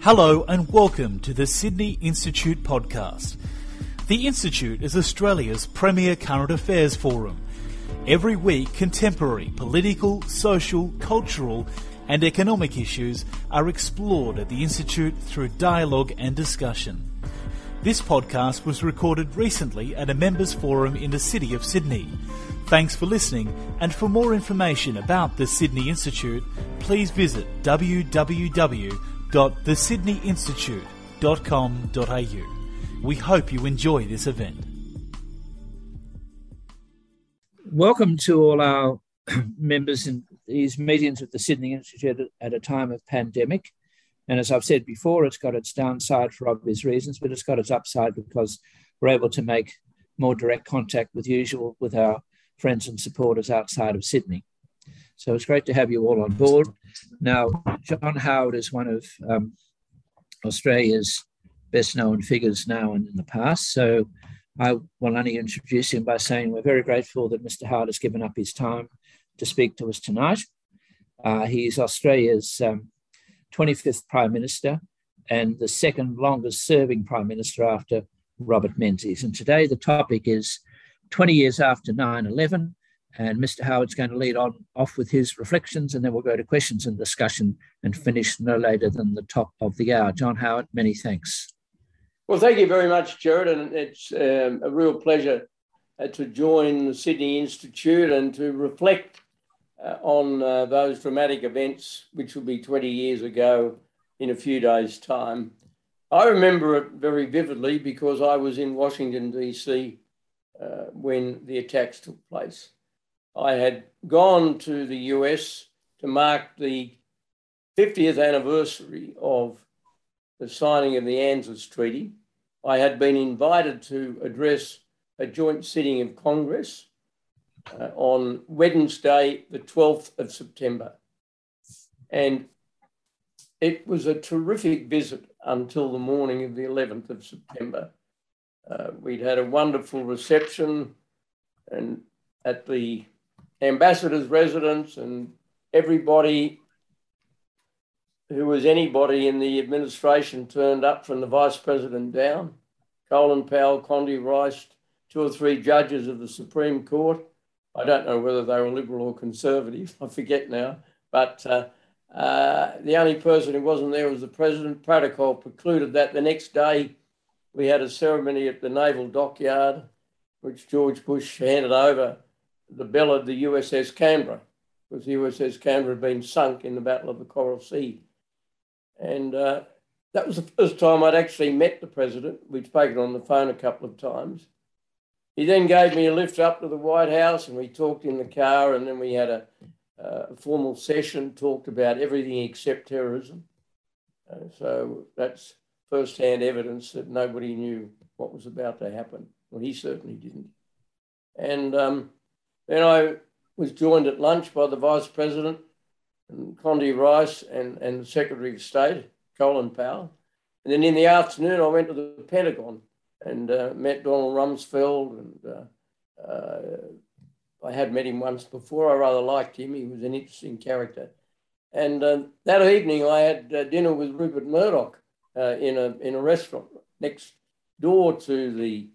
Hello and welcome to the Sydney Institute podcast. The Institute is Australia's premier current affairs forum. Every week, contemporary political, social, cultural and economic issues are explored at the Institute through dialogue and discussion. This podcast was recorded recently at a members' forum in the City of Sydney. Thanks for listening, and for more information about the Sydney Institute, please visit www.thesydneyinstitute.com.au. We hope you enjoy this event. Welcome to all our members in these meetings at the Sydney Institute at a time of pandemic. And as I've said before, it's got its downside for obvious reasons, but it's got its upside because we're able to make more direct contact with our friends and supporters outside of Sydney. So it's great to have you all on board. Now, John Howard is one of Australia's best known figures now and in the past. So I will only introduce him by saying we're very grateful that Mr. Howard has given up his time to speak to us tonight. He is Australia's 25th Prime Minister and the second longest serving Prime Minister after Robert Menzies. And today the topic is 20 years after 9/11, and Mr. Howard's going to lead off with his reflections, and then we'll go to questions and discussion and finish no later than the top of the hour. John Howard, many thanks. Well, thank you very much, Gerard, and it's a real pleasure to join the Sydney Institute and to reflect on those dramatic events, which will be 20 years ago in a few days' time. I remember it very vividly because I was in Washington, D.C. When the attacks took place. I had gone to the US to mark the 50th anniversary of the signing of the ANZUS Treaty. I had been invited to address a joint sitting of Congress on Wednesday, the 12th of September. And it was a terrific visit until the morning of the 11th of September. We'd had a wonderful reception and at the ambassador's residence, and everybody who was anybody in the administration turned up from the vice president down. Colin Powell, Condi Rice, 2 or 3 judges of the Supreme Court. I don't know whether they were Liberal or Conservative, I forget now, but the only person who wasn't there was the president. Protocol precluded that. The next day, we had a ceremony at the Naval Dockyard, which George Bush handed over the bell of the USS Canberra, because the USS Canberra had been sunk in the Battle of the Coral Sea. And that was the first time I'd actually met the president. We'd spoken on the phone a couple of times. He then gave me a lift up to the White House and we talked in the car, and then we had a formal session, talked about everything except terrorism. So that's first-hand evidence that nobody knew what was about to happen. Well, he certainly didn't. And then I was joined at lunch by the Vice President, and Condi Rice, and the Secretary of State, Colin Powell. And then in the afternoon, I went to the Pentagon and met Donald Rumsfeld. And I had met him once before. I rather liked him. He was an interesting character. And that evening, I had dinner with Rupert Murdoch in a restaurant next door to the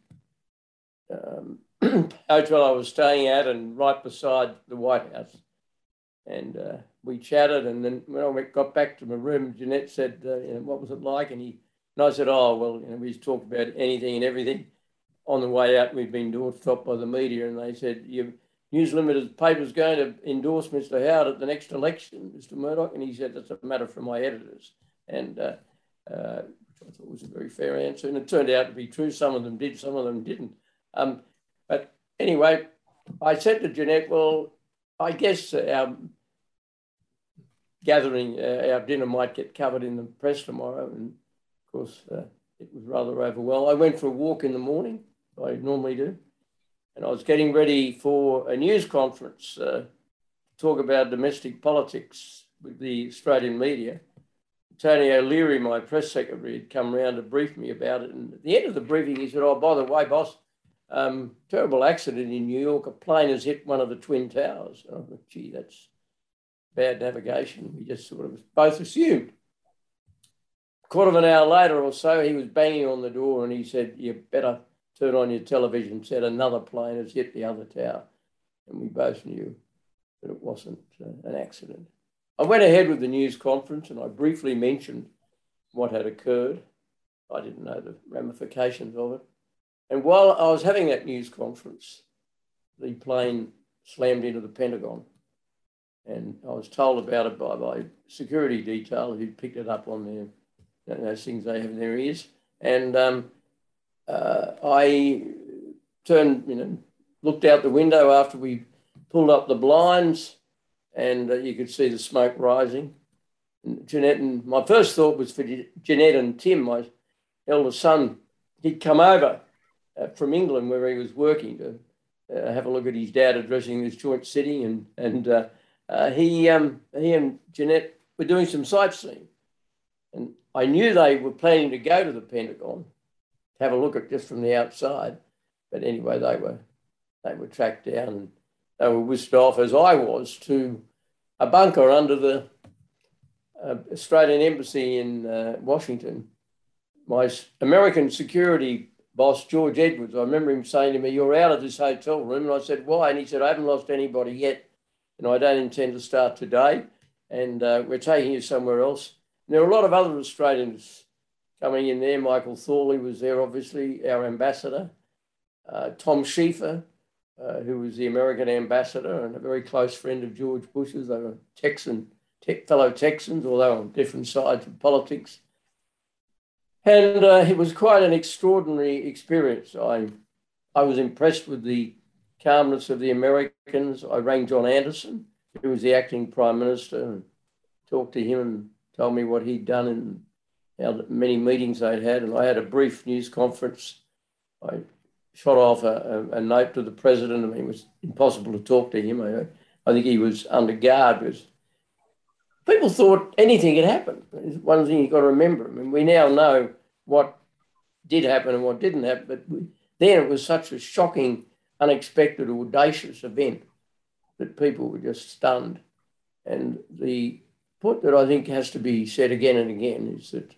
hotel I was staying at and right beside the White House. And we chatted, and then when I got back to my room, Jeanette said, what was it like? And I said, we talked about anything and everything. On the way out, we'd been doorstopped by the media, and they said, your News Limited paper's going to endorse Mr. Howard at the next election, Mr. Murdoch. And he said, that's a matter for my editors. And which I thought was a very fair answer. And it turned out to be true. Some of them did, some of them didn't. But anyway, I said to Jeanette, well, I guess our gathering, our dinner might get covered in the press tomorrow. And of course, it was rather overwhelming. I went for a walk in the morning, I normally do. And I was getting ready for a news conference to talk about domestic politics with the Australian media. Tony O'Leary, my press secretary, had come round to brief me about it. And at the end of the briefing, he said, by the way, boss, terrible accident in New York. A plane has hit one of the Twin Towers. And I thought, gee, that's bad navigation. We just sort of both assumed. quarter of an hour later or so, he was banging on the door and he said, "You better turn on your television set. Another plane has hit the other tower." And we both knew that it wasn't an accident. I went ahead with the news conference and I briefly mentioned what had occurred. I didn't know the ramifications of it. And while I was having that news conference, the plane slammed into the Pentagon. And I was told about it by my security detail who picked it up on those things they have in their ears. And I turned, looked out the window after we pulled up the blinds, and you could see the smoke rising. And Jeanette, and my first thought was for Jeanette and Tim, my eldest son. He'd come over from England where he was working to have a look at his dad addressing this joint sitting, and he and Jeanette were doing some sightseeing. And I knew they were planning to go to the Pentagon to have a look at just from the outside. But anyway, they were tracked down and they were whisked off, as I was, to a bunker under the Australian Embassy in Washington. My American security boss, George Edwards, I remember him saying to me, "You're out of this hotel room." And I said, "Why?" And he said, "I haven't lost anybody yet, and I don't intend to start today, and we're taking you somewhere else." And there were a lot of other Australians coming in there. Michael Thorley was there, obviously, our ambassador. Tom Schieffer, who was the American ambassador and a very close friend of George Bush's. They were fellow Texans, although on different sides of politics. And it was quite an extraordinary experience. I was impressed with the calmness of the Americans. I rang John Anderson, who was the acting Prime Minister, and talked to him and told me what he'd done and how many meetings they'd had. And I had a brief news conference. I shot off a note to the president. I mean, it was impossible to talk to him. I think he was under guard because people thought anything had happened. It's one thing you've got to remember. I mean, we now know what did happen and what didn't happen, but then it was such a shocking, unexpected, audacious event that people were just stunned. And the point that I think has to be said again and again is that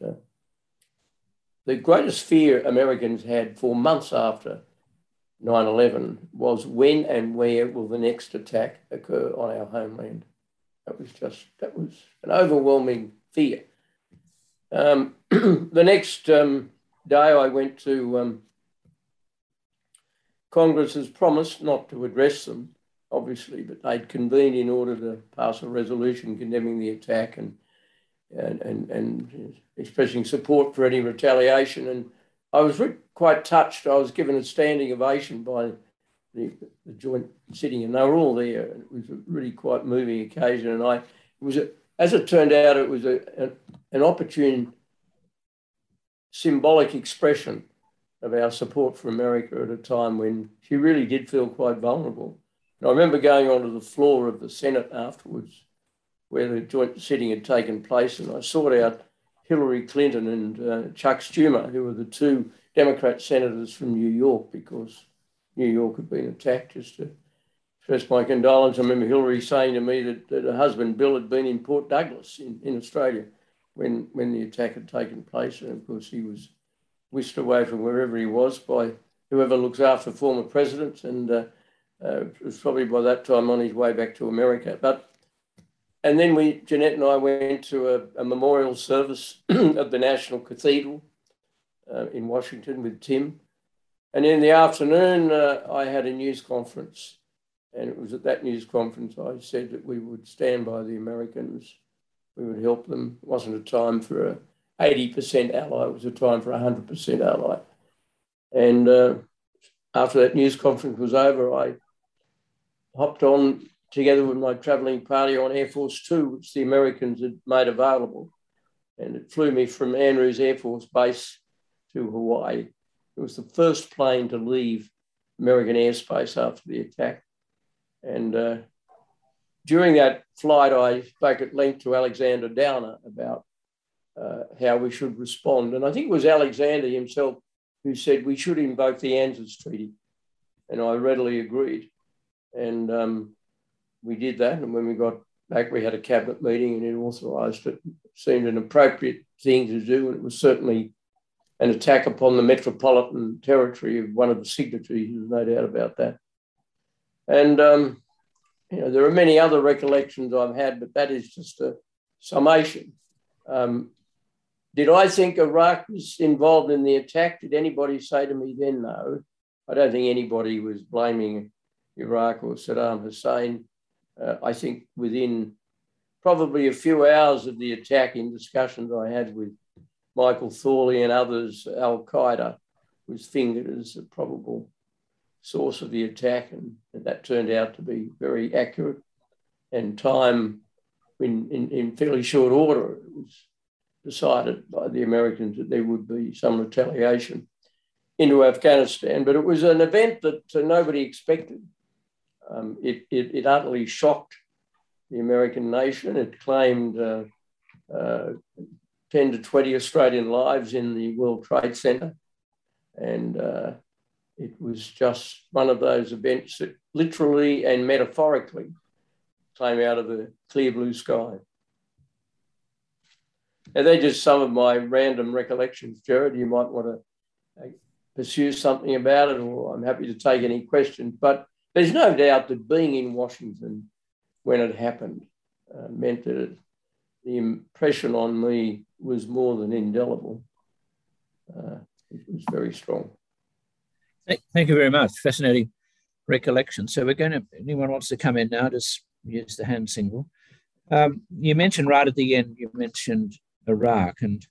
the greatest fear Americans had for months after 9/11 was when and where will the next attack occur on our homeland. That was an overwhelming fear. The next day I went to Congress as promised, not to address them, obviously, but they'd convened in order to pass a resolution condemning the attack and expressing support for any retaliation. And I was quite touched. I was given a standing ovation by the joint sitting, and they were all there. It was a really quite moving occasion. And as it turned out, it was an opportune, symbolic expression of our support for America at a time when she really did feel quite vulnerable. And I remember going onto the floor of the Senate afterwards, where the joint sitting had taken place, and I sought out Hillary Clinton and Chuck Schumer, who were the two Democrat senators from New York, because New York had been attacked, just to express my condolence. I remember Hillary saying to me that her husband Bill had been in Port Douglas in Australia when the attack had taken place. And of course, he was whisked away from wherever he was by whoever looks after former presidents. And it was probably by that time on his way back to America. And then Jeanette and I went to a memorial service at the National Cathedral in Washington with Tim. And in the afternoon, I had a news conference. And it was at that news conference I said that we would stand by the Americans. We would help them. It wasn't a time for an 80% ally. It was a time for 100% ally. And after that news conference was over, I hopped on together with my travelling party on Air Force Two, which the Americans had made available. And it flew me from Andrews Air Force Base to Hawaii. It was the first plane to leave American airspace after the attack. And during that flight, I spoke at length to Alexander Downer about how we should respond. And I think it was Alexander himself who said we should invoke the ANZUS Treaty. And I readily agreed. And we did that. And when we got back we had a cabinet meeting and it authorised it. It seemed an appropriate thing to do, and it was certainly an attack upon the metropolitan territory of one of the signatories. There's no doubt about that. And, there are many other recollections I've had, but that is just a summation. Did I think Iraq was involved in the attack? Did anybody say to me then? No. I don't think anybody was blaming Iraq or Saddam Hussein. I think within probably a few hours of the attack, in discussions I had with Michael Thorley and others, Al-Qaeda was fingered as a probable source of the attack, and that turned out to be very accurate. And time, in fairly short order, it was decided by the Americans that there would be some retaliation into Afghanistan. But it was an event that nobody expected. It utterly shocked the American nation. It claimed 10 to 20 Australian lives in the World Trade Center. And it was just one of those events that literally and metaphorically came out of the clear blue sky. And they're just some of my random recollections. Gerard, you might want to pursue something about it, or I'm happy to take any questions. But there's no doubt that being in Washington when it happened meant that the impression on me was more than indelible. It was very strong. Thank you very much. Fascinating recollection. So anyone wants to come in now, just use the hand signal. You mentioned right at the end, you mentioned Iraq. And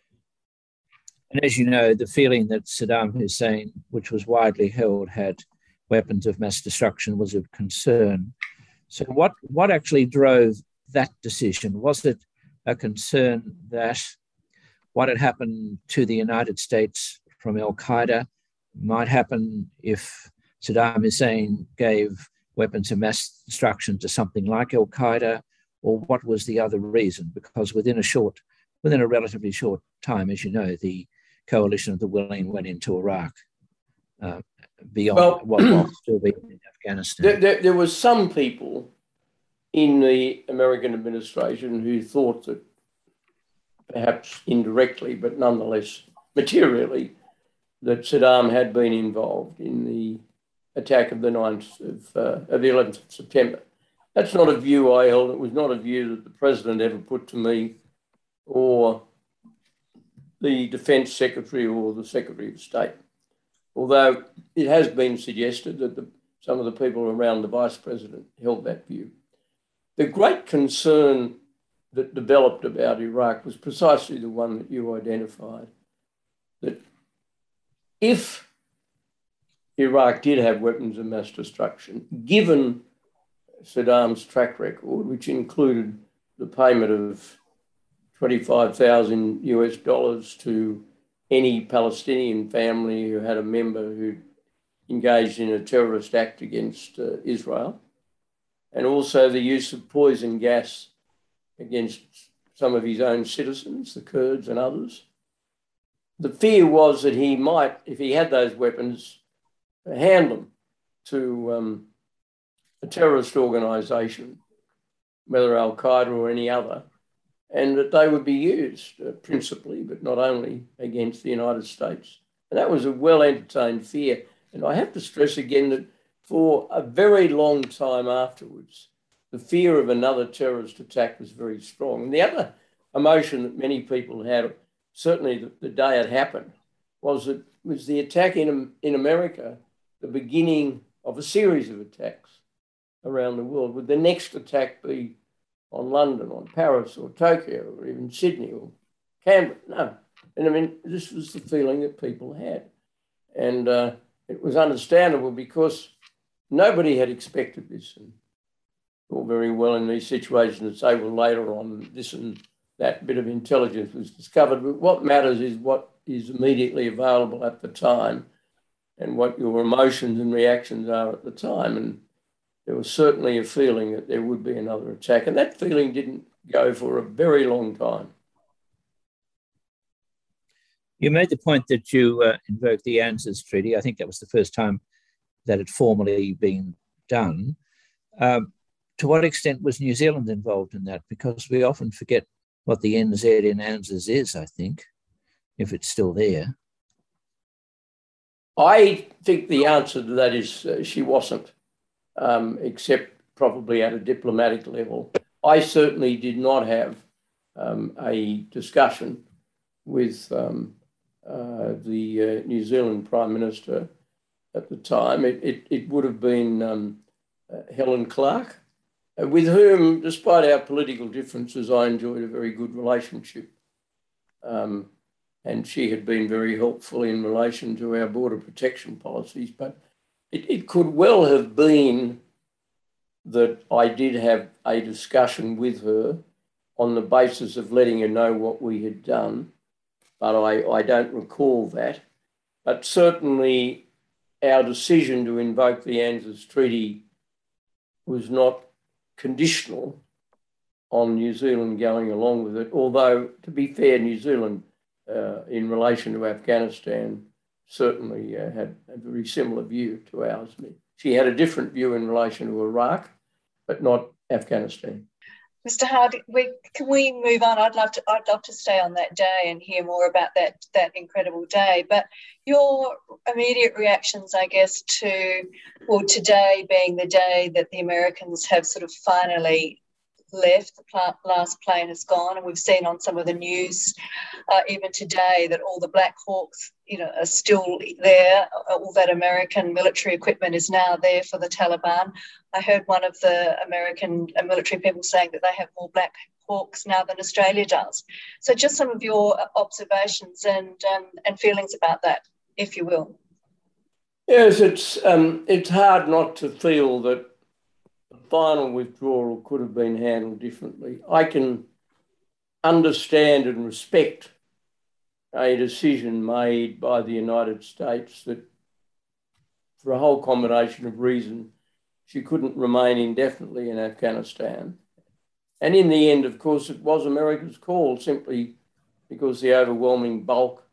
as you know, the feeling that Saddam Hussein, which was widely held, had weapons of mass destruction was of concern. So what actually drove that decision? Was it a concern that what had happened to the United States from Al-Qaeda might happen if Saddam Hussein gave weapons of mass destruction to something like Al-Qaeda, or what was the other reason? Because within a relatively short time, as you know, the coalition of the willing went into Iraq beyond what was still being in Afghanistan. There was some people in the American administration who thought that perhaps indirectly, but nonetheless materially, that Saddam had been involved in the attack of the 11th of September. That's not a view I held. It was not a view that the president ever put to me, or the Defence Secretary or the Secretary of State. Although it has been suggested that some of the people around the Vice President held that view. The great concern that developed about Iraq was precisely the one that you identified, that if Iraq did have weapons of mass destruction, given Saddam's track record, which included the payment of $25,000 to any Palestinian family who had a member who engaged in a terrorist act against Israel, and also the use of poison gas against some of his own citizens, the Kurds and others. The fear was that he might, if he had those weapons, hand them to a terrorist organisation, whether Al-Qaeda or any other, and that they would be used principally, but not only, against the United States. And that was a well-entertained fear. And I have to stress again that for a very long time afterwards, the fear of another terrorist attack was very strong. And the other emotion that many people had, certainly the day it happened, was the attack in America, the beginning of a series of attacks around the world. Would the next attack be on London, on Paris, or Tokyo, or even Sydney, or Canberra? No. And I mean, this was the feeling that people had. And it was understandable because nobody had expected this. And all very well in these situations that say, well, later on, this and that bit of intelligence was discovered. But what matters is what is immediately available at the time and what your emotions and reactions are at the time. And there was certainly a feeling that there would be another attack. And that feeling didn't go for a very long time. You made the point that you invoked the ANZUS Treaty. I think that was the first time that had formally been done. to what extent was New Zealand involved in that? Because we often forget what the NZ in ANZUS is, I think, if it's still there. I think the answer to that is she wasn't, except probably at a diplomatic level. I certainly did not have a discussion with the New Zealand Prime Minister at the time. It would have been Helen Clark, with whom, despite our political differences, I enjoyed a very good relationship. And she had been very helpful in relation to our border protection policies. But it could well have been that I did have a discussion with her on the basis of letting her know what we had done, but I don't recall that. But certainly our decision to invoke the ANZUS Treaty was not conditional on New Zealand going along with it, although, to be fair, New Zealand, in relation to Afghanistan, certainly had a very similar view to ours. She had a different view in relation to Iraq, but not Afghanistan. Mr. Howard, can we move on? I'd love to stay on that day and hear more about that incredible day. But your immediate reactions, I guess, to today being the day that the Americans have sort of finally left, the last plane has gone, and we've seen on some of the news even today that all the Black Hawks, are still there. All that American military equipment is now there for the Taliban. I heard one of the American military people saying that they have more Black Hawks now than Australia does. So just some of your observations and feelings about that, if you will. Yes, it's hard not to feel that the final withdrawal could have been handled differently. I can understand and respect a decision made by the United States that, for a whole combination of reasons, she couldn't remain indefinitely in Afghanistan. And in the end, of course, it was America's call, simply because the overwhelming bulk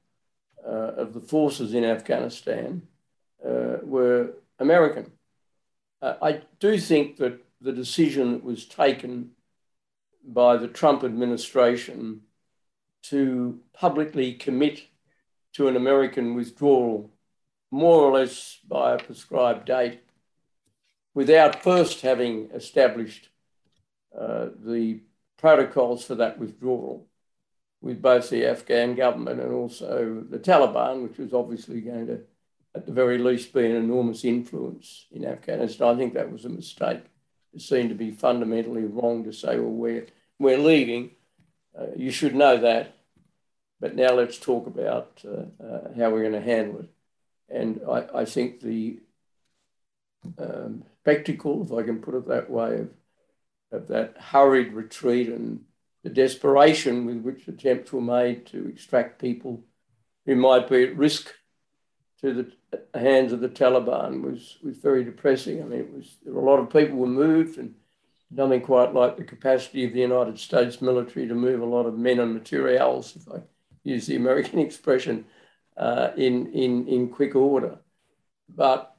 of the forces in Afghanistan were American. I do think that the decision that was taken by the Trump administration to publicly commit to an American withdrawal more or less by a prescribed date, without first having established the protocols for that withdrawal with both the Afghan government and also the Taliban, which was obviously going to, at the very least, be an enormous influence in Afghanistan. I think that was a mistake. It seemed to be fundamentally wrong to say, well, we're leaving. You should know that. But now let's talk about how we're going to handle it. And I think the spectacle, if I can put it that way, of that hurried retreat and the desperation with which attempts were made to extract people who might be at risk to the hands of the Taliban was very depressing. I mean, there were a lot of people were moved, and nothing quite like the capacity of the United States military to move a lot of men and materials, if I use the American expression, in quick order. But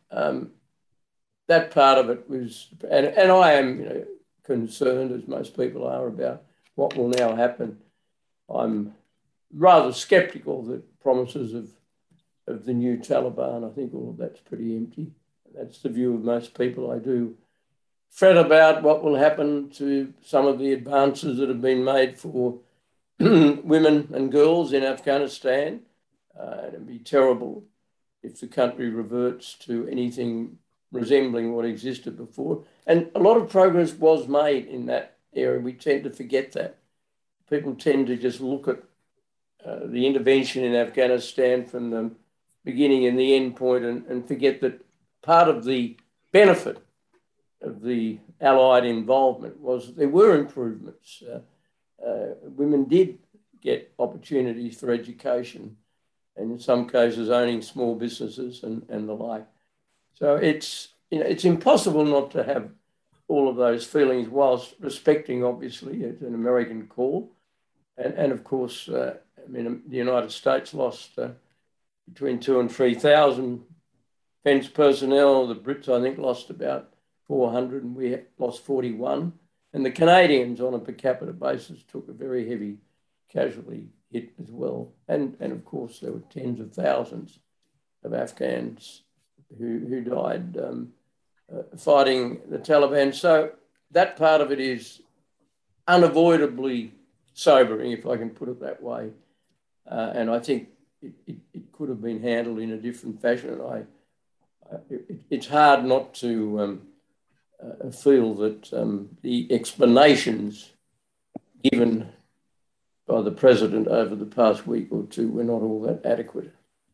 that part of it was, and I am concerned, as most people are, about what will now happen. I'm rather sceptical that promises of the new Taliban, I think all of that's pretty empty. That's the view of most people. I do fret about what will happen to some of the advances that have been made for women and girls in Afghanistan. It'd be terrible if the country reverts to anything resembling what existed before. And a lot of progress was made in that area. We tend to forget that. People tend to just look at the intervention in Afghanistan from the beginning and the end point and forget that part of the benefit of the Allied involvement was there were improvements. Women did get opportunities for education, and in some cases owning small businesses and the like. So it's impossible not to have all of those feelings whilst respecting, obviously, it's an American call. And of course, the United States lost between 2,000 and 3,000 defence personnel. The Brits, I think, lost about 400 and we lost 41. And the Canadians on a per capita basis took a very heavy casualty hit as well. And of course, there were tens of thousands of Afghans who died fighting the Taliban. So that part of it is unavoidably sobering, if I can put it that way. And I think it could have been handled in a different fashion. It's hard not to feel that the explanations given by the President over the past week or two were not all that adequate.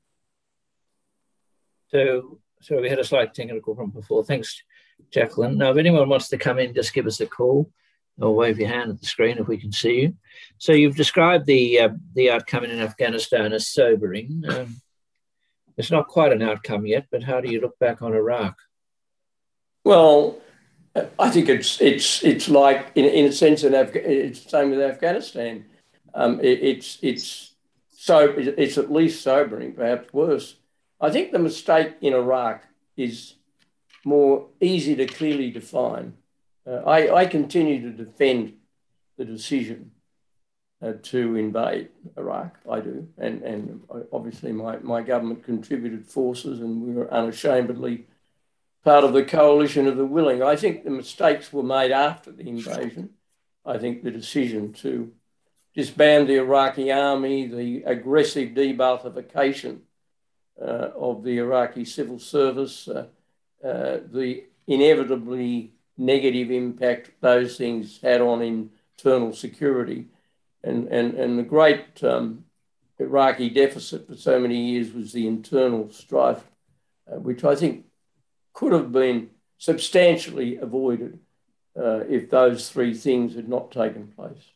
So we had a slight technical problem before. Thanks, Jacqueline. Now, if anyone wants to come in, just give us a call or wave your hand at the screen if we can see you. So you've described the outcome in Afghanistan as sobering. It's not quite an outcome yet, but how do you look back on Iraq? Well, I think it's like in a sense it's the same with Afghanistan. It's at least sobering, perhaps worse. I think the mistake in Iraq is more easy to clearly define. I continue to defend the decision to invade Iraq. I do, and obviously my government contributed forces, and we were unashamedly part of the coalition of the willing. I think the mistakes were made after the invasion. I think the decision to disband the Iraqi army, the aggressive de-Baathification of the Iraqi civil service, the inevitably negative impact those things had on internal security, and the great Iraqi deficit for so many years was the internal strife, which I think could have been substantially avoided if those three things had not taken place.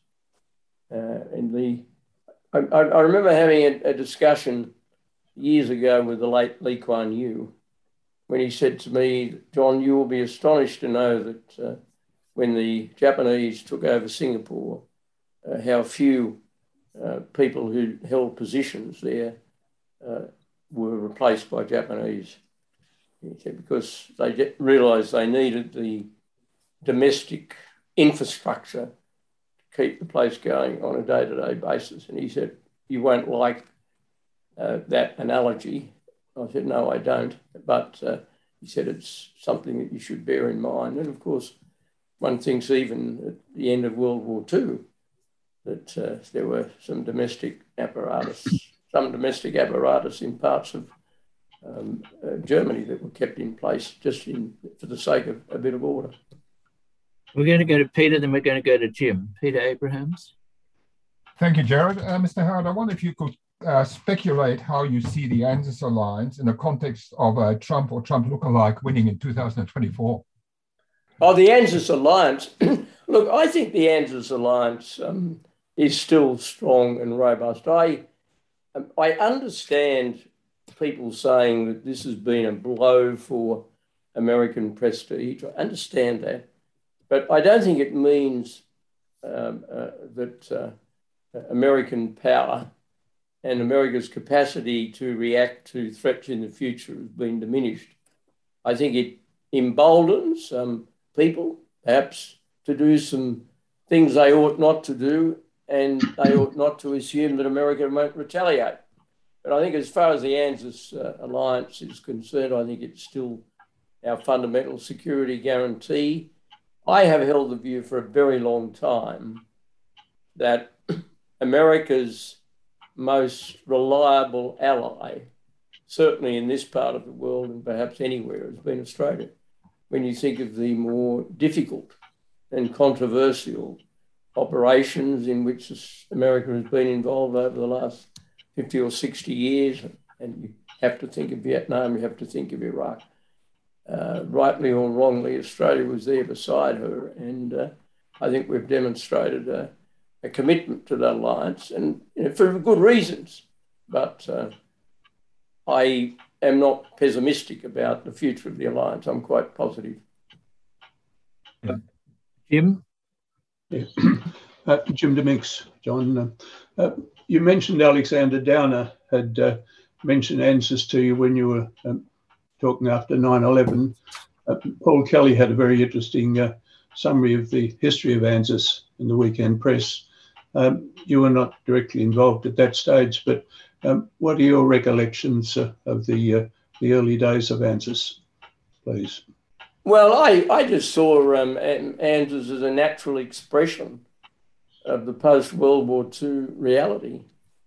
I remember having a discussion years ago with the late Lee Kuan Yew, when he said to me, "John, you will be astonished to know that when the Japanese took over Singapore, how few people who held positions there were replaced by Japanese." He said, because they realised they needed the domestic infrastructure to keep the place going on a day-to-day basis. And he said, "You won't like that analogy." I said, "No, I don't." But he said, "It's something that you should bear in mind." And of course, one thinks even at the end of World War II that there were some domestic apparatus in parts of Germany that were kept in place just for the sake of a bit of order. We're going to go to Peter, then we're going to go to Jim. Peter Abrahams. Thank you, Jared. Mr. Howard, I wonder if you could speculate how you see the ANZUS alliance in the context of Trump or Trump lookalike winning in 2024. Oh, the ANZUS alliance. Look, I think the ANZUS alliance is still strong and robust. I understand people saying that this has been a blow for American prestige. I understand that. But I don't think it means that American power and America's capacity to react to threats in the future has been diminished. I think it emboldens people, perhaps, to do some things they ought not to do, and they ought not to assume that America won't retaliate. But I think as far as the ANZUS alliance is concerned, I think it's still our fundamental security guarantee. I have held the view for a very long time that America's most reliable ally, certainly in this part of the world and perhaps anywhere, has been Australia. When you think of the more difficult and controversial operations in which America has been involved over the last 50 or 60 years, and you have to think of Vietnam, you have to think of Iraq. Rightly or wrongly, Australia was there beside her, and I think we've demonstrated a commitment to that alliance, and for good reasons. But I am not pessimistic about the future of the alliance. I'm quite positive. Jim? Yeah. Jim DeMinx, John. You mentioned Alexander Downer had mentioned ANZUS to you when you were talking after 9/11. Paul Kelly had a very interesting summary of the history of ANZUS in the Weekend Press. You were not directly involved at that stage, but what are your recollections of the early days of ANZUS, please? Well, I just saw ANZUS as a natural expression of the post-World War II reality.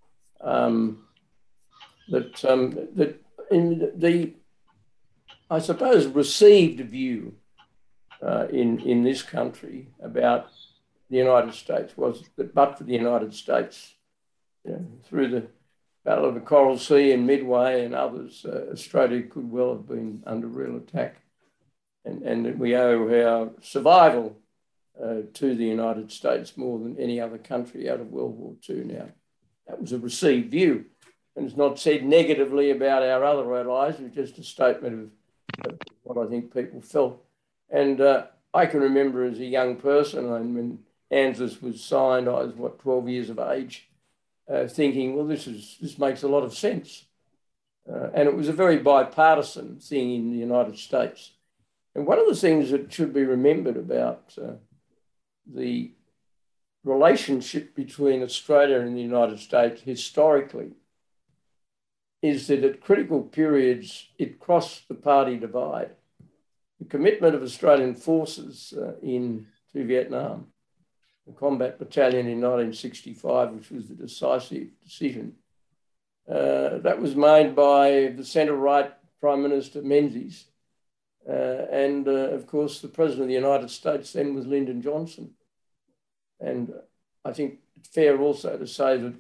That in the, I suppose, received view in this country about the United States was that, but for the United States, through the Battle of the Coral Sea and Midway and others, Australia could well have been under real attack, and that we owe our survival to the United States more than any other country out of World War II. Now, that was a received view, and it's not said negatively about our other allies. It was just a statement of what I think people felt. And I can remember as a young person, and when ANZUS was signed, I was, 12 years of age, thinking, well, this makes a lot of sense. And it was a very bipartisan thing in the United States. And one of the things that should be remembered about the relationship between Australia and the United States historically is that at critical periods, it crossed the party divide. The commitment of Australian forces to Vietnam, the Combat Battalion in 1965, which was the decisive decision, that was made by the centre-right Prime Minister Menzies. And of course, the President of the United States then was Lyndon Johnson. And I think it's fair also to say that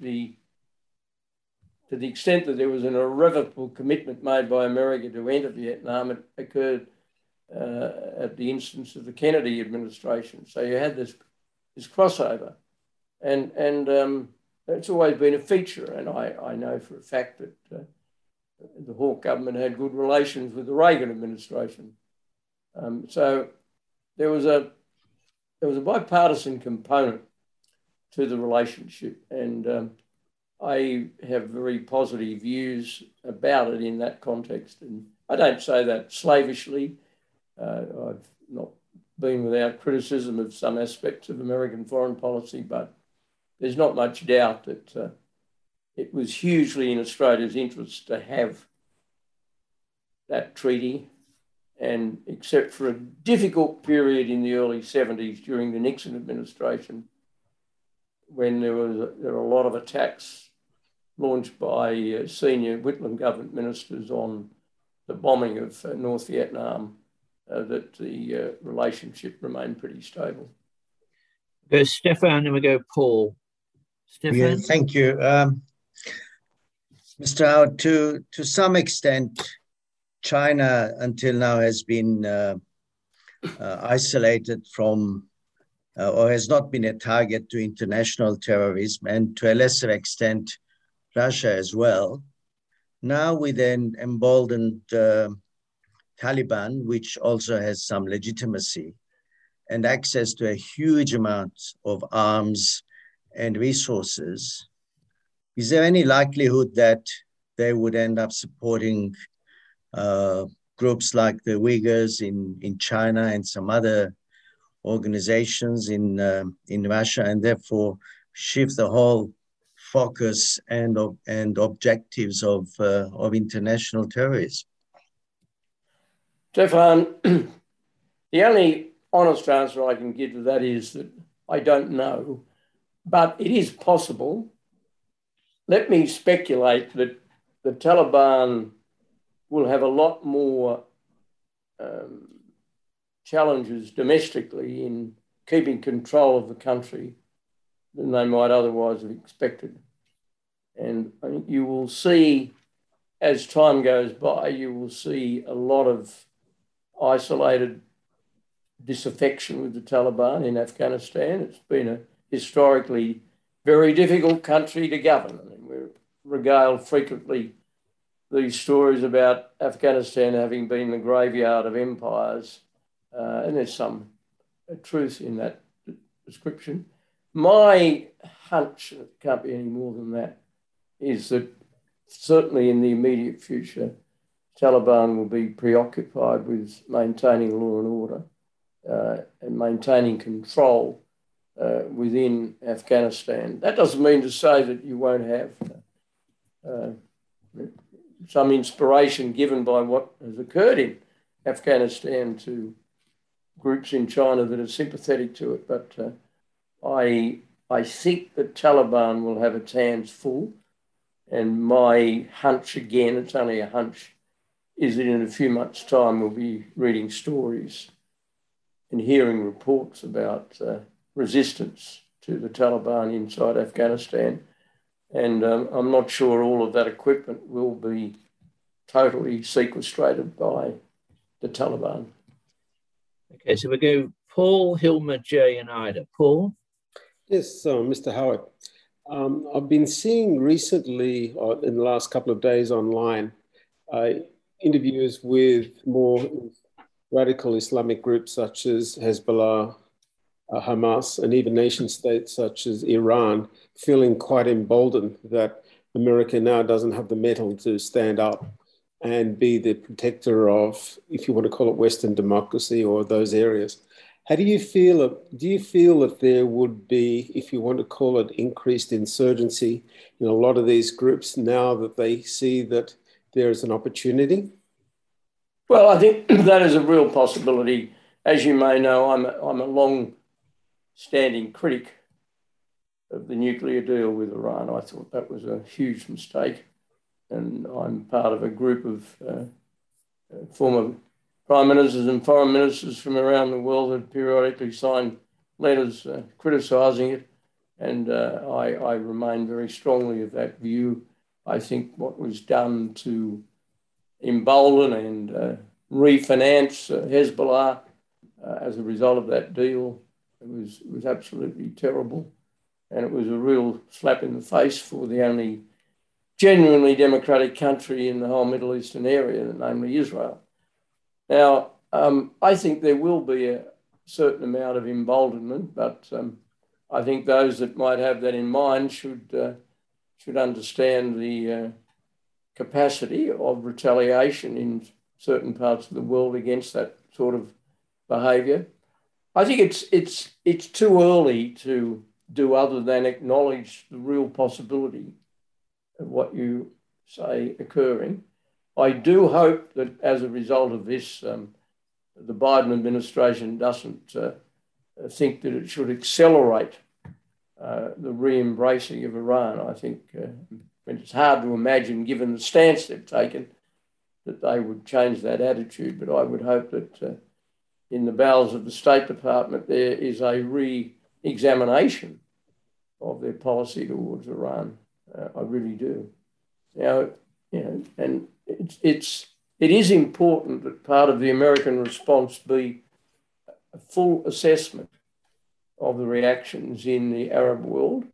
to the extent that there was an irrevocable commitment made by America to enter Vietnam, it occurred at the instance of the Kennedy administration. So you had this crossover, and it's always been a feature. And I know for a fact that the Hawke government had good relations with the Reagan administration. So there was a bipartisan component to the relationship, and I have very positive views about it in that context. And I don't say that slavishly. I've not been without criticism of some aspects of American foreign policy, but there's not much doubt that it was hugely in Australia's interest to have that treaty. And except for a difficult period in the early 70s during the Nixon administration, when there were a lot of attacks launched by senior Whitlam government ministers on the bombing of North Vietnam, that the relationship remained pretty stable. There's Stefan, and we go Paul. Stefan? Yeah, thank you. Mr. Howard, to some extent, China until now has been isolated from or has not been a target to international terrorism, and to a lesser extent, Russia as well. Now with an emboldened Taliban, which also has some legitimacy and access to a huge amount of arms and resources, is there any likelihood that they would end up supporting groups like the Uyghurs in China and some other organizations in Russia, and therefore shift the whole focus and objectives of international terrorism? Stefan, the only honest answer I can give to that is that I don't know, but it is possible. Let me speculate that the Taliban will have a lot more challenges domestically in keeping control of the country than they might otherwise have expected. And I think you will see, as time goes by, you will see a lot of isolated disaffection with the Taliban in Afghanistan. It's been a historically very difficult country to govern. I mean, we're regaled frequently these stories about Afghanistan having been the graveyard of empires, and there's some truth in that description. My hunch, it can't be any more than that, is that certainly in the immediate future, Taliban will be preoccupied with maintaining law and order and maintaining control within Afghanistan. That doesn't mean to say that you won't have some inspiration given by what has occurred in Afghanistan to groups in China that are sympathetic to it. But I think that Taliban will have its hands full. And my hunch, again, it's only a hunch, is that in a few months' time we'll be reading stories and hearing reports about resistance to the Taliban inside Afghanistan. And I'm not sure all of that equipment will be totally sequestrated by the Taliban. Okay, so we go Paul, Hilma, Jay, and Ida. Paul? Yes, Mr. Howard. I've been seeing recently, in the last couple of days online, interviews with more radical Islamic groups such as Hezbollah, Hamas, and even nation states such as Iran, feeling quite emboldened that America now doesn't have the mettle to stand up and be the protector of, if you want to call it Western democracy or those areas. How do you feel? Do you feel that there would be, if you want to call it, increased insurgency in a lot of these groups now that they see that there is an opportunity? Well, I think that is a real possibility. As you may know, I'm a long-standing critic of the nuclear deal with Iran. I thought that was a huge mistake, and I'm part of a group of former prime ministers and foreign ministers from around the world that periodically signed letters criticising it, and I remain very strongly of that view. I think what was done to embolden and refinance Hezbollah as a result of that deal was absolutely terrible, and it was a real slap in the face for the only genuinely democratic country in the whole Middle Eastern area, namely Israel. Now, I think there will be a certain amount of emboldenment, but I think those that might have that in mind should understand the capacity of retaliation in certain parts of the world against that sort of behaviour. I think it's too early to do other than acknowledge the real possibility of what you say occurring. I do hope that as a result of this, the Biden administration doesn't think that it should accelerate the re-embracing of Iran. I think it's hard to imagine, given the stance they've taken, that they would change that attitude. But I would hope that in the bowels of the State Department, there is a re-examination of their policy towards Iran. I really do. Now, and it is important that part of the American response be a full assessment of the reactions in the Arab world.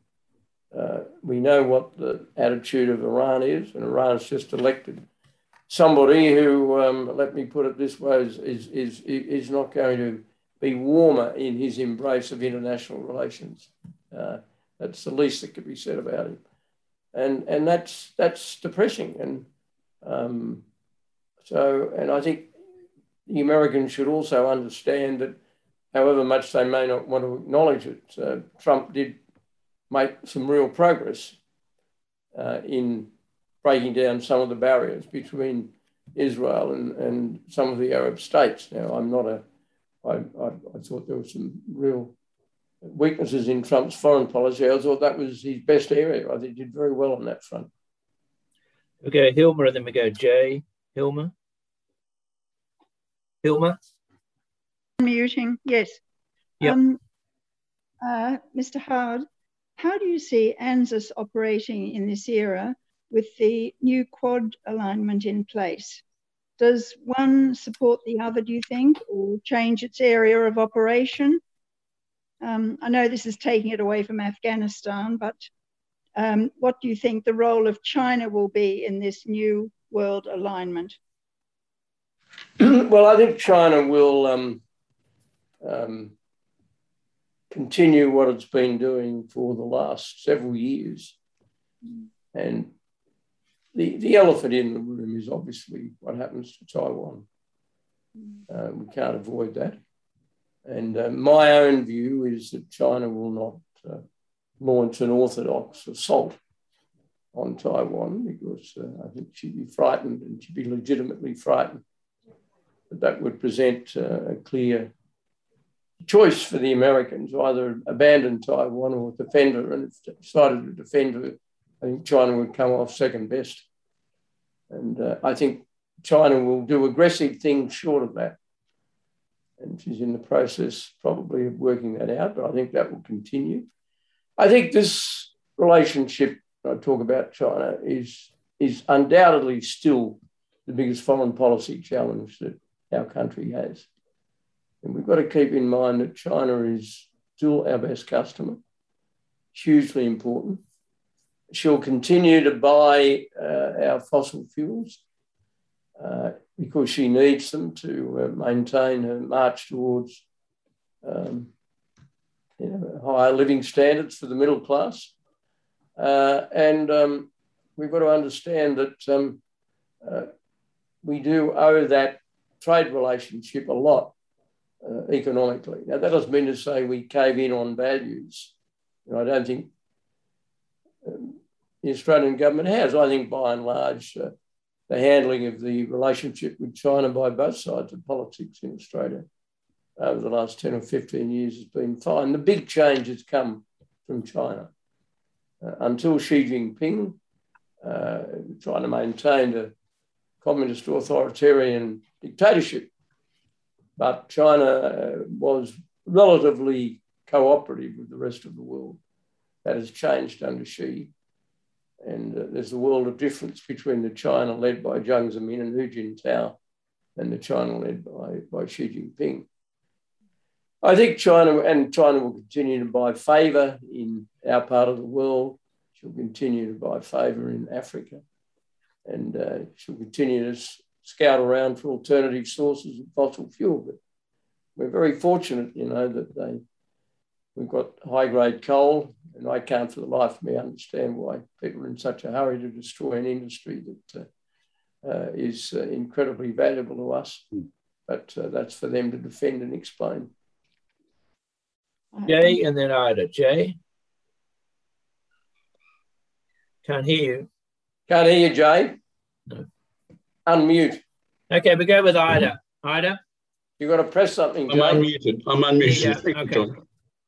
We know what the attitude of Iran is, and Iran's just elected somebody who, let me put it this way, is not going to be warmer in his embrace of international relations. That's the least that could be said about him, and that's depressing. And and I think the Americans should also understand that, however much they may not want to acknowledge it, Trump did make some real progress in breaking down some of the barriers between Israel and some of the Arab states. Now, I thought there were some real weaknesses in Trump's foreign policy. I thought that was his best area. I think he did very well on that front. Okay, Hilma, and then we go Jay. Hilma? Muting, yes. Yep. Mr. Howard, how do you see ANZUS operating in this era with the new Quad alignment in place? Does one support the other, do you think, or change its area of operation? I know this is taking it away from Afghanistan, but what do you think the role of China will be in this new world alignment? Well, I think China will continue what it's been doing for the last several years. And the elephant in the room is obviously what happens to Taiwan. We can't avoid that. And my own view is that China will not launch an orthodox assault on Taiwan, because I think she'd be frightened, and she'd be legitimately frightened. But that would present a clear choice for the Americans, either abandon Taiwan or defend her. And if they decided to defend her, I think China would come off second best. And I think China will do aggressive things short of that. And she's in the process probably of working that out, but I think that will continue. I think this relationship, I talk about China, is undoubtedly still the biggest foreign policy challenge that our country has. And we've got to keep in mind that China is still our best customer, hugely important. She'll continue to buy our fossil fuels because she needs them to maintain her march towards higher living standards for the middle class. And we've got to understand that we do owe that trade relationship a lot economically. Now, that doesn't mean to say we cave in on values. I don't think the Australian government has. I think by and large, the handling of the relationship with China by both sides of politics in Australia over the last 10 or 15 years has been fine. The big change has come from China. Until Xi Jinping, trying to maintain a communist authoritarian dictatorship, but China was relatively cooperative with the rest of the world. That has changed under Xi. And there's a world of difference between the China led by Jiang Zemin and Hu Jintao and the China led by Xi Jinping. I think China will continue to buy favour in our part of the world. She'll continue to buy favour in Africa. And she'll continue to scout around for alternative sources of fossil fuel. But we're very fortunate, that we've got high-grade coal, and I can't for the life of me understand why people are in such a hurry to destroy an industry that is incredibly valuable to us. But that's for them to defend and explain. Jay and then Ida. Jay? Can't hear you. Can't hear you, Jay. No. Unmute. Okay, we go with Ida. Ida? You've got to press something, Jay. I'm unmuted. Thank you, Okay. John.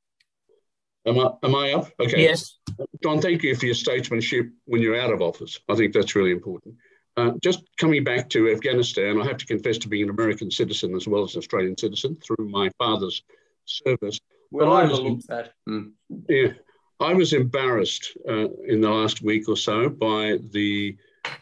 Am I up? Okay. Yes. John, thank you for your statesmanship when you're out of office. I think that's really important. Just coming back to Afghanistan, I have to confess to being an American citizen as well as an Australian citizen through my father's service. Well, I overlooked that. Yeah. I was embarrassed in the last week or so by the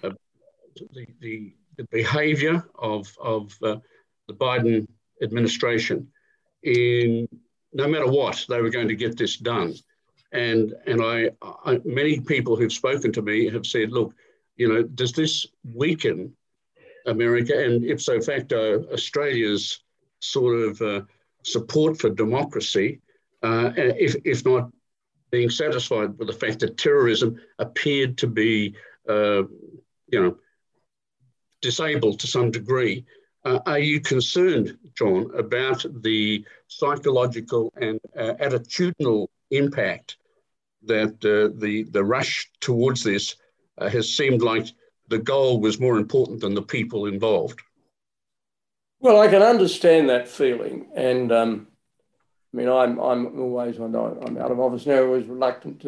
behaviour of the Biden administration in no matter what they were going to get this done, and I many people who've spoken to me have said, look, does this weaken America, and ipso facto Australia's sort of support for democracy, if not being satisfied with the fact that terrorism appeared to be, disabled to some degree. Are you concerned, John, about the psychological and attitudinal impact that the rush towards this has seemed like the goal was more important than the people involved? Well, I can understand that feeling, and I'm always, when I'm out of office now, always reluctant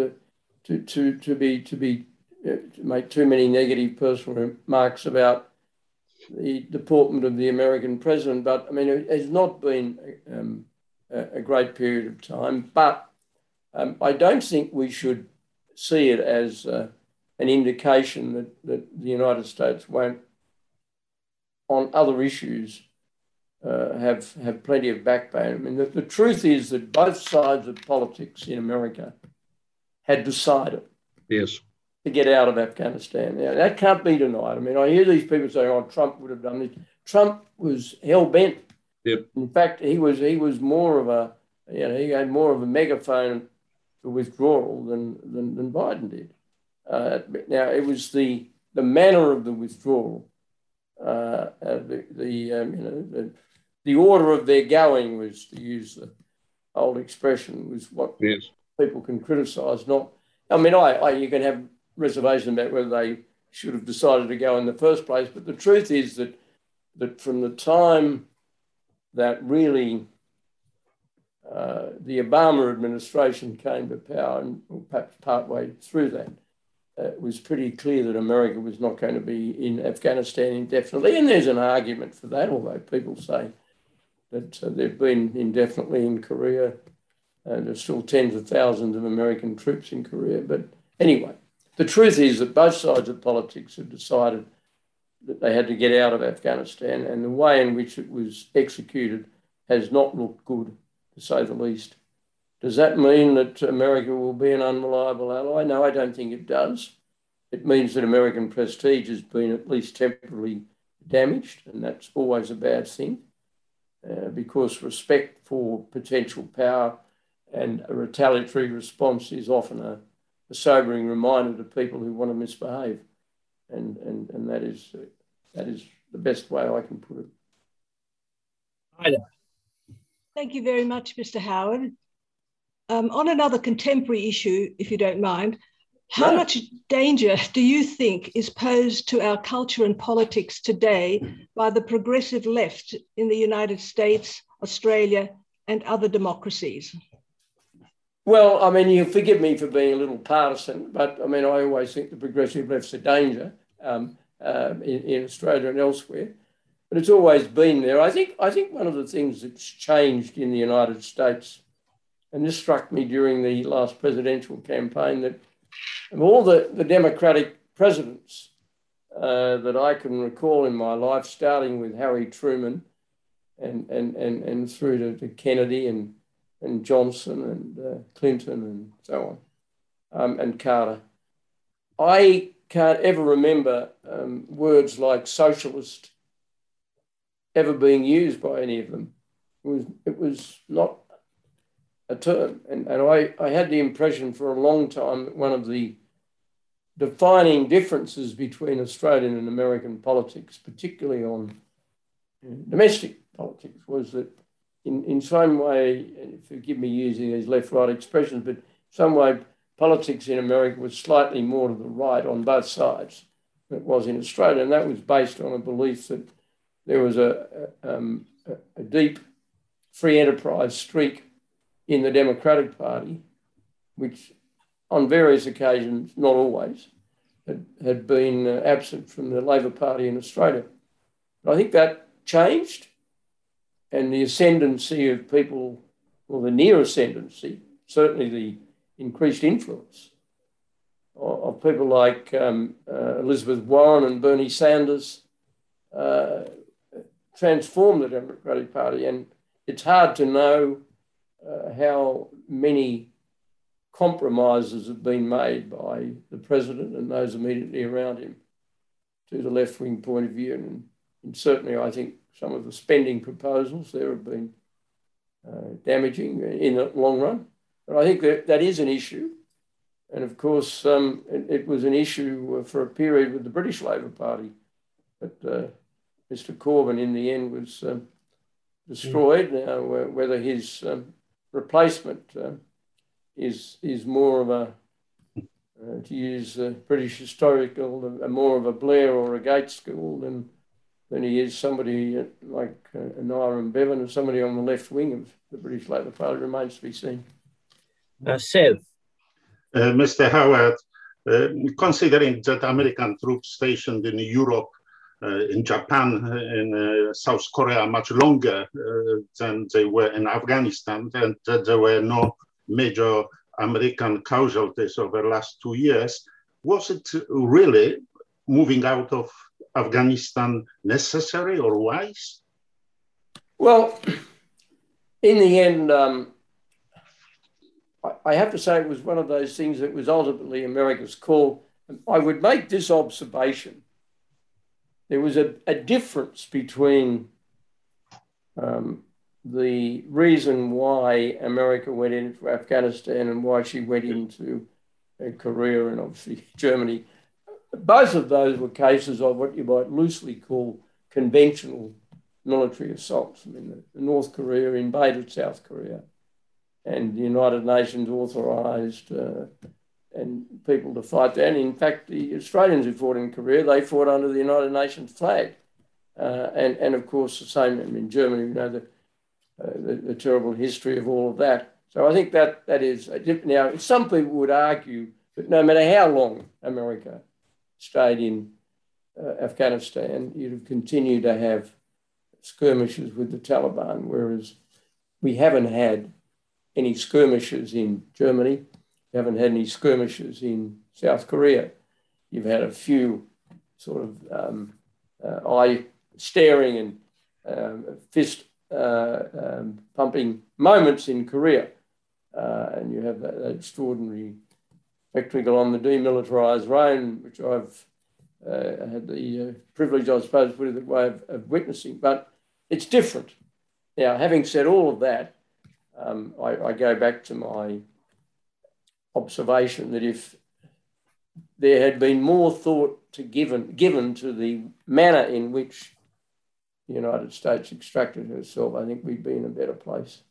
to make too many negative personal remarks about the deportment of the American president. But it has not been a great period of time. But I don't think we should see it as an indication that the United States won't, on other issues, have plenty of backbone. The truth is that both sides of politics in America had decided to get out of Afghanistan. Now, that can't be denied. I hear these people say, "Oh, Trump would have done this." Trump was hell bent. Yep. In fact, he was more of a, he had more of a megaphone for withdrawal than Biden did. Now, it was the the manner of the withdrawal, the order of their going was, to use the old expression, was what people can criticise. Not, I mean, you can have reservations about whether they should have decided to go in the first place, but the truth is that from the time that really the Obama administration came to power, and perhaps partway through that, it was pretty clear that America was not going to be in Afghanistan indefinitely. And there's an argument for that, although people say that they've been indefinitely in Korea, and there's still tens of thousands of American troops in Korea. But anyway, the truth is that both sides of politics have decided that they had to get out of Afghanistan, and the way in which it was executed has not looked good, to say the least. Does that mean that America will be an unreliable ally? No, I don't think it does. It means that American prestige has been at least temporarily damaged, and that's always a bad thing, because respect for potential power and a retaliatory response is often a sobering reminder to people who want to misbehave. And that is the best way I can put it. Thank you very much, Mr. Howard. On another contemporary issue, if you don't mind, how much danger do you think is posed to our culture and politics today by the progressive left in the United States, Australia, and other democracies? Well, I mean, you forgive me for being a little partisan, but I mean, I always think the progressive left's a danger in Australia and elsewhere, but it's always been there. I think one of the things that's changed in the United States, and this struck me during the last presidential campaign, that of all the Democratic presidents that I can recall in my life, starting with Harry Truman and through to Kennedy and Johnson and Clinton and so on, and Carter, I can't ever remember words like socialist ever being used by any of them. It was not a term. And I had the impression for a long time that one of the defining differences between Australian and American politics, particularly on domestic politics, was that in some way, forgive me using these left-right expressions, but in some way politics in America was slightly more to the right on both sides than it was in Australia. And that was based on a belief that there was a deep free enterprise streak in the Democratic Party, which on various occasions, not always, had been absent from the Labor Party in Australia. But I think that changed, and the ascendancy of people, or the near ascendancy, certainly the increased influence of people like Elizabeth Warren and Bernie Sanders transformed the Democratic Party. And it's hard to know how many compromises have been made by the president and those immediately around him to the left-wing point of view. And certainly I think some of the spending proposals there have been damaging in the long run. But I think that is an issue. And of course, it was an issue for a period with the British Labor Party. But Mr. Corbyn in the end was destroyed. Now, whether his replacement is more of a, to use British historical, more of a Blair or a Gates school than he is somebody like Niram Bevan, or somebody on the left wing of the British Labor Party, remains to be seen. Sev. Mr. Howard, considering that American troops stationed in Europe, in Japan, in South Korea much longer than they were in Afghanistan, and that there were no major American casualties over the last 2 years, was it really moving out of Afghanistan necessary or wise? Well, in the end, I have to say it was one of those things that was ultimately America's call. I would make this observation. There was a difference between the reason why America went into Afghanistan and why she went into Korea and obviously Germany. both of those were cases of what you might loosely call conventional military assaults. I mean, North Korea invaded South Korea, and the United Nations authorised and people to fight that. And in fact, the Australians who fought in Korea, they fought under the United Nations flag. And of course, the same in Germany, you know, the terrible history of all of that. So I think that is, now some people would argue that no matter how long America stayed in Afghanistan, you'd have continued to have skirmishes with the Taliban, whereas we haven't had any skirmishes in Germany, we haven't had any skirmishes in South Korea. You've had a few sort of eye staring and fist pumping moments in Korea. And you have that extraordinary spectacle on the demilitarised zone, which I've had the privilege, I suppose, put it that way, of witnessing. But it's different. Now, having said all of that, I go back to my observation that if there had been more thought given to the manner in which the United States extracted herself, I think we'd be in a better place.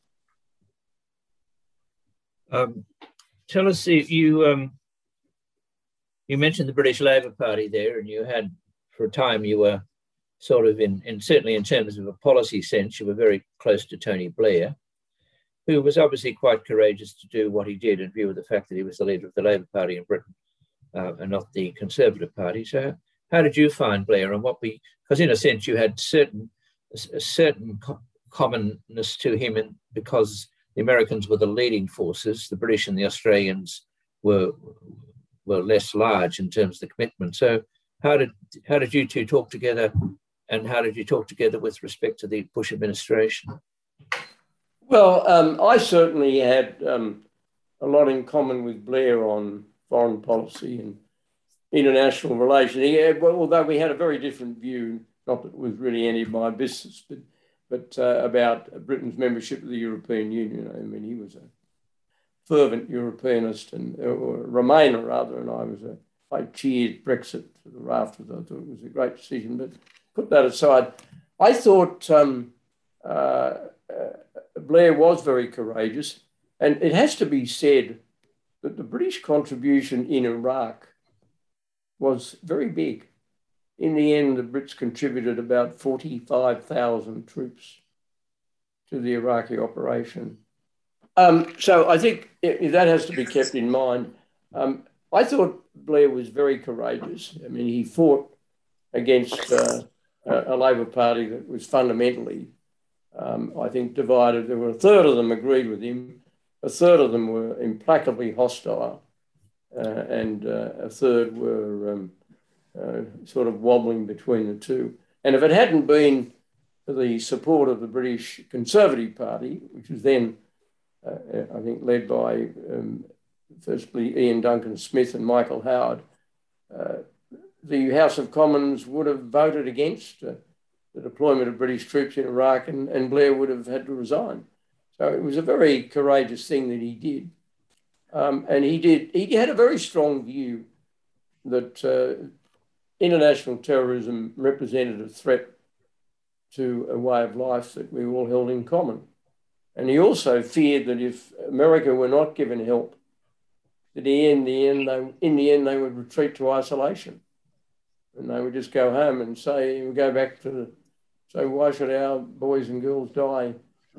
Tell us, you mentioned the British Labour Party there, and you had, for a time, you were sort of certainly in terms of a policy sense, you were very close to Tony Blair, who was obviously quite courageous to do what he did in view of the fact that he was the leader of the Labour Party in Britain and not the Conservative Party. So how did you find Blair, and because in a sense you had a certain commonness to him because the Americans were the leading forces, the British and the Australians were less large in terms of the commitment. So how did you two talk together, and how did you talk together with respect to the Bush administration? Well, I certainly had a lot in common with Blair on foreign policy and international relations. Although we had a very different view, not that it was really any of my business, but about Britain's membership of the European Union. I mean, he was a fervent Europeanist or Remainer rather, and I cheered Brexit to the rafters. I thought it was a great decision, but put that aside. I thought Blair was very courageous, and it has to be said that the British contribution in Iraq was very big. In the end, the Brits contributed about 45,000 troops to the Iraqi operation. So I think that has to be kept in mind. I thought Blair was very courageous. I mean, he fought against a Labor Party that was fundamentally, I think, divided. There were a third of them agreed with him, a third of them were implacably hostile, and a third were sort of wobbling between the two. And if it hadn't been for the support of the British Conservative Party, which was then, I think, led by firstly Ian Duncan Smith and Michael Howard, the House of Commons would have voted against the deployment of British troops in Iraq, and Blair would have had to resign. So it was a very courageous thing that he did. And he had a very strong view that international terrorism represented a threat to a way of life that we all held in common. And he also feared that if America were not given help, that in the end they would retreat to isolation, and they would just go home and go back to say, why should our boys and girls die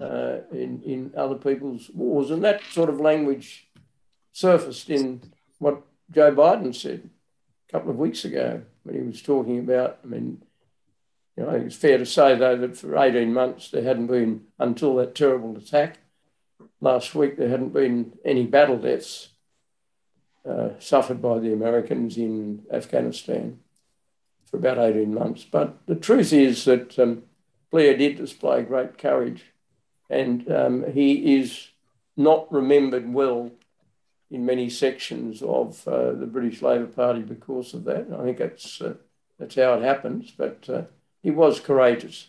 in other people's wars? And that sort of language surfaced in what Joe Biden said a couple of weeks ago when he was talking about, I mean, you know, it's fair to say, though, that for 18 months there hadn't been, until that terrible attack last week, there hadn't been any battle deaths suffered by the Americans in Afghanistan for about 18 months. But the truth is that Blair did display great courage, and he is not remembered well in many sections of the British Labour Party because of that. And I think that's how it happens, but he was courageous.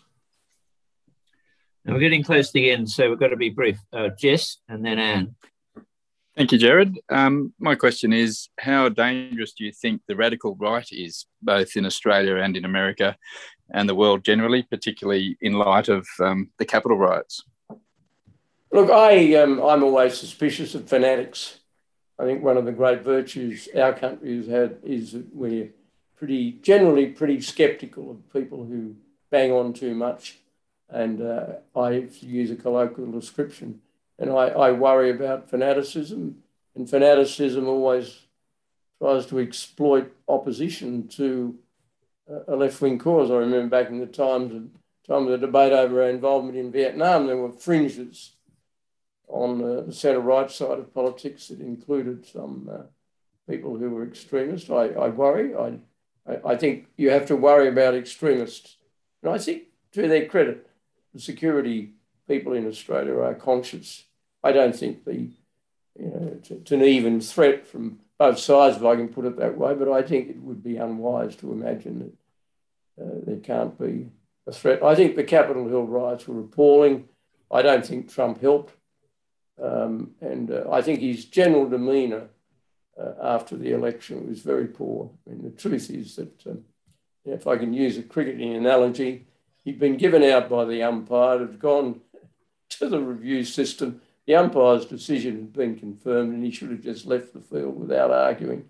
Now we're getting close to the end, so we've got to be brief. Jess and then Anne. Thank you, Jared. My question is, how dangerous do you think the radical right is, both in Australia and in America and the world generally, particularly in light of the Capitol riots? Look, I'm always suspicious of fanatics. I think one of the great virtues our country has had is that we're generally pretty sceptical of people who bang on too much. And I use a colloquial description. And I worry about fanaticism, and fanaticism always tries to exploit opposition to a left-wing cause. I remember back in the time of the debate over our involvement in Vietnam, there were fringes on the centre-right side of politics that included some people who were extremists. I worry. I think you have to worry about extremists. And I think, to their credit, the security people in Australia are conscious. I don't think it's an even threat from both sides, if I can put it that way, but I think it would be unwise to imagine that there can't be a threat. I think the Capitol Hill riots were appalling. I don't think Trump helped. And I think his general demeanour after the election was very poor. I mean, the truth is that, if I can use a cricketing analogy, he'd been given out by the umpire, had gone to the review system. The umpire's decision had been confirmed and he should have just left the field without arguing.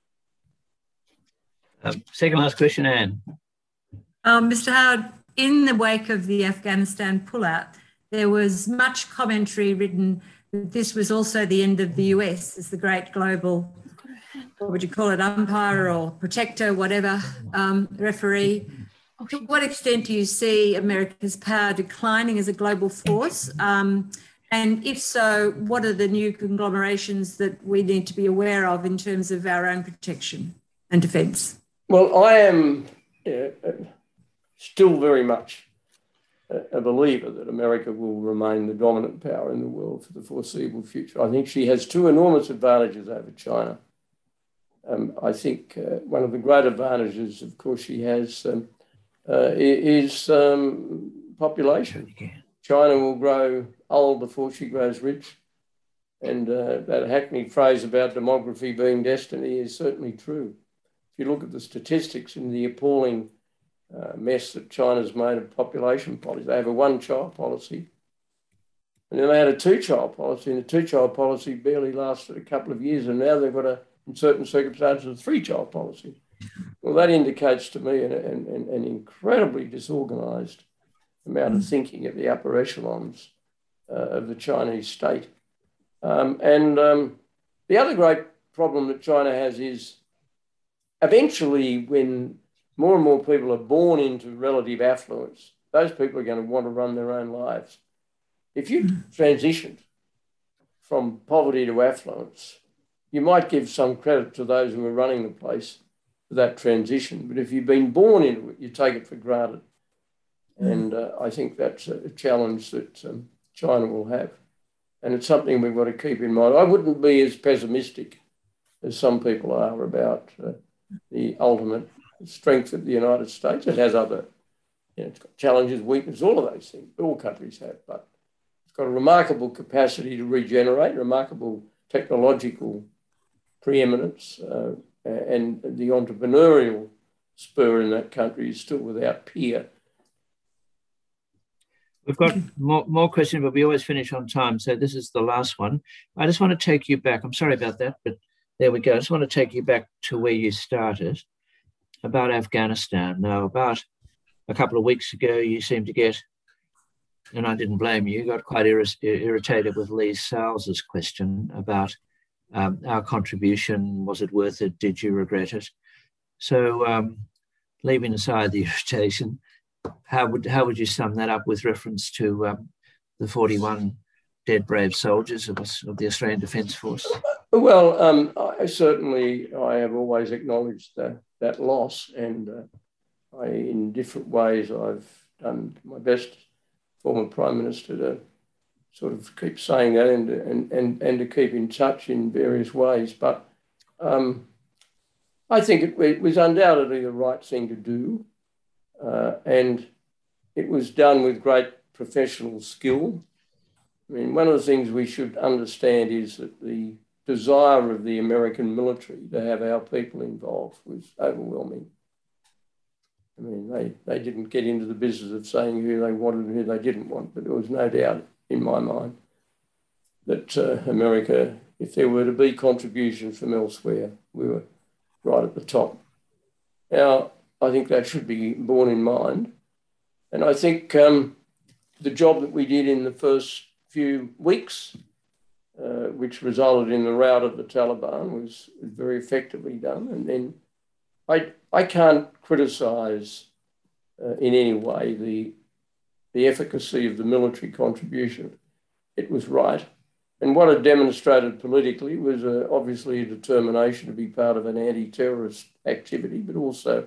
Second last question, Anne. Mr. Howard, in the wake of the Afghanistan pullout, there was much commentary written that this was also the end of the US as the great global, what would you call it, umpire or protector, whatever, referee. To what extent do you see America's power declining as a global force? And if so, what are the new conglomerations that we need to be aware of in terms of our own protection and defence? Well, I am still very much a believer that America will remain the dominant power in the world for the foreseeable future. I think she has two enormous advantages over China. I think one of the great advantages, of course, she has is population. China will grow old before she grows rich. And that hackneyed phrase about demography being destiny is certainly true. If you look at the statistics and the appalling mess that China's made of population policy, they have a one-child policy. And then they had a two-child policy, and the two-child policy barely lasted a couple of years, and now they've got, in certain circumstances, a three-child policy. Well, that indicates to me an incredibly disorganised amount of thinking at the upper echelons of the Chinese state. The other great problem that China has is eventually when more and more people are born into relative affluence, those people are going to want to run their own lives. If you transitioned from poverty to affluence, you might give some credit to those who are running the place for that transition. But if you've been born into it, you take it for granted. And I think that's a challenge that China will have. And it's something we've got to keep in mind. I wouldn't be as pessimistic as some people are about the ultimate strength of the United States. It has other, it's got challenges, weaknesses, all of those things. All countries have, but it's got a remarkable capacity to regenerate, remarkable technological preeminence, and the entrepreneurial spur in that country is still without peer. We've got more questions, but we always finish on time. So this is the last one. I just want to take you back. I'm sorry about that, but there we go. I just want to take you back to where you started about Afghanistan. Now, about a couple of weeks ago, you seemed to get, and I didn't blame you, got quite irritated with Lee Sales's question about our contribution. Was it worth it? Did you regret it? So leaving aside the irritation, how would you sum that up with reference to the 41 dead brave soldiers of the Australian Defence Force? Well, I have always acknowledged that loss, and in different ways I've done my best, former Prime Minister, to sort of keep saying that and to keep in touch in various ways. But I think it was undoubtedly the right thing to do. And it was done with great professional skill. I mean, one of the things we should understand is that the desire of the American military to have our people involved was overwhelming. I mean, they didn't get into the business of saying who they wanted and who they didn't want, but there was no doubt in my mind that America, if there were to be contribution from elsewhere, we were right at the top. Now, I think that should be borne in mind. And I think the job that we did in the first few weeks, which resulted in the rout of the Taliban, was very effectively done. And then I can't criticise in any way the efficacy of the military contribution. It was right. And what it demonstrated politically was obviously a determination to be part of an anti-terrorist activity, but also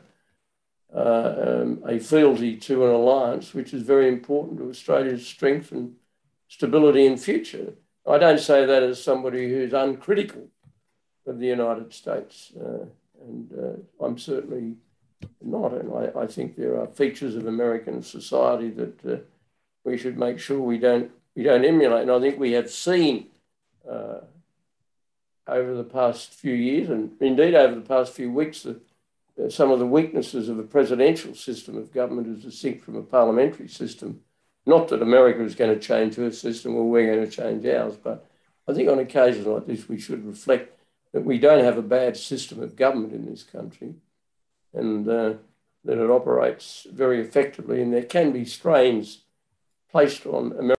a fealty to an alliance, which is very important to Australia's strength and stability in future. I don't say that as somebody who's uncritical of the United States, and I'm certainly not. And I think there are features of American society that we should make sure we don't emulate. And I think we have seen over the past few years, and indeed over the past few weeks, that some of the weaknesses of a presidential system of government is distinct from a parliamentary system. Not that America is going to change her system or we're going to change ours, but I think on occasions like this, we should reflect that we don't have a bad system of government in this country, and that it operates very effectively, and there can be strains placed on America